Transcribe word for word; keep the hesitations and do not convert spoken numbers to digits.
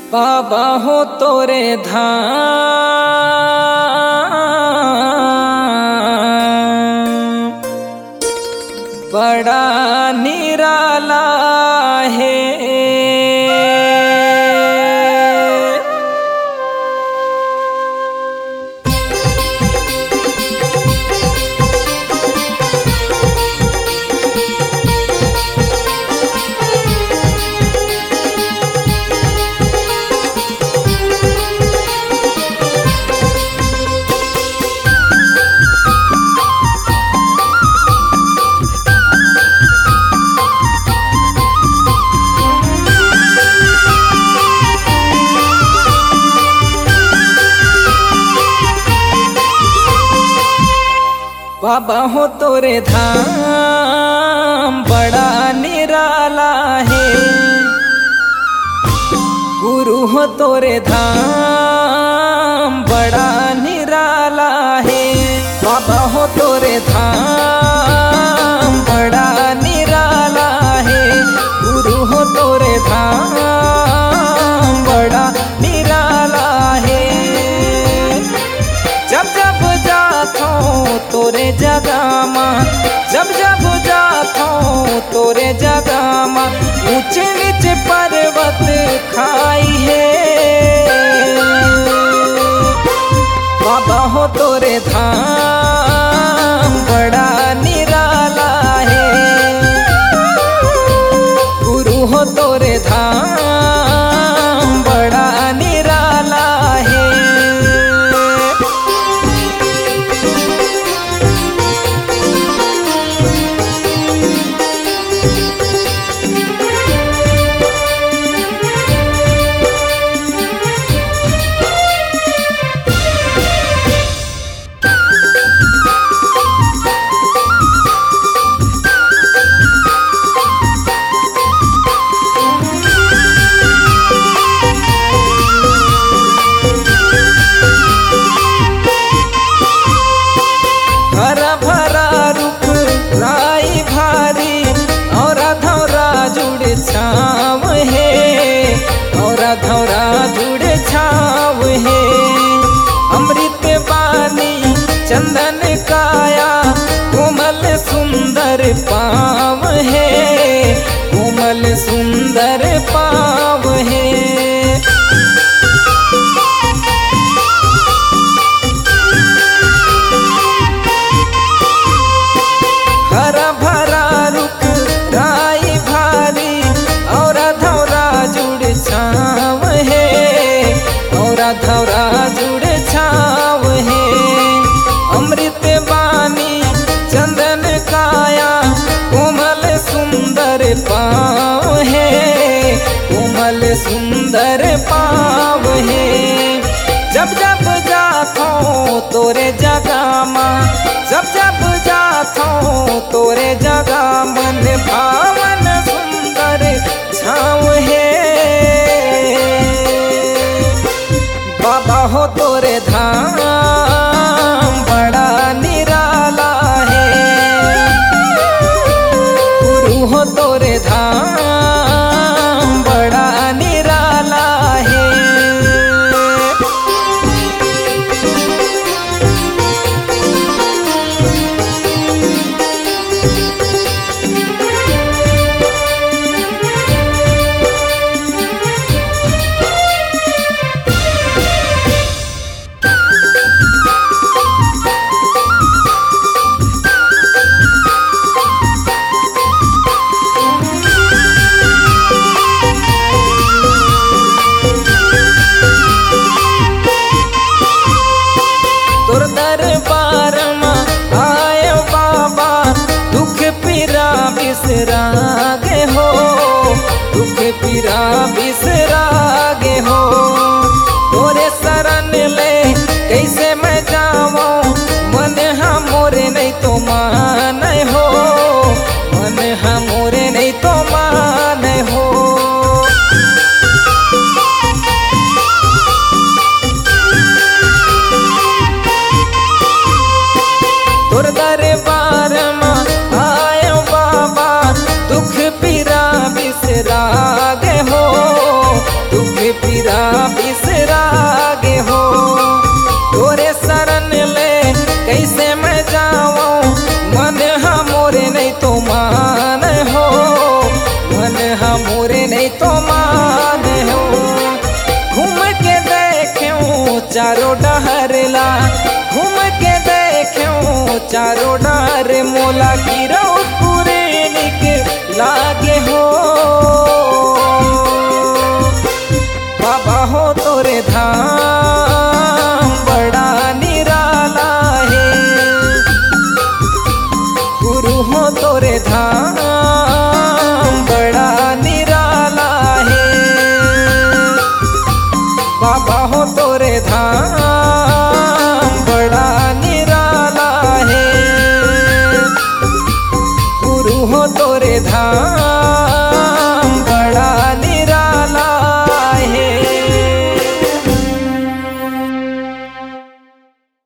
बाबा हो तोरे धाम बड़ा निराला है। बाबा हो तोरे धाम बड़ा निराला है। गुरु हो तोरे धाम बड़ा निराला है। बाबा हो तोरे धाम बड़ा निराला है। गुरु हो तोरे धाम बड़ा निराला है। जब जब जातो तोरे जगामा जब जब जातो तोरे जगामा ऊंच नीच पर्वत खाई है। बाबा हो तोरे धाम बड़ा निराला है। गुरु हो तोरे धाम बड़ा निराला है। हरा भरा रुख राई भारी और धौरा जुड़ छाव है। और धौरा जुड़ छाव है। अमृत बानी चंदन काया कोमल सुंदर पाव है। कोमल सुंदर पाव है। हरा भरा रुख राई भारी और धौरा जुड़ छाव है। और धौरा जुड़ छाव है। अमृत बानी चंदन काया कोमल सुंदर पाव है। कोमल सुंदर पाव है। जब जब जातो तोरे जगामा जब जब जातो तोरे जगा मन भावन सुंदर छाव है। बाबा हो तोरे धाम बड़ा निराला है। गुरु हो तोरे धाम बड़ा निराला है। तोर दरबार में आयो बाबा दुख पीरा बिसरा गे हो। दुख पीरा बिसरा गे हो। तोरे शरण ले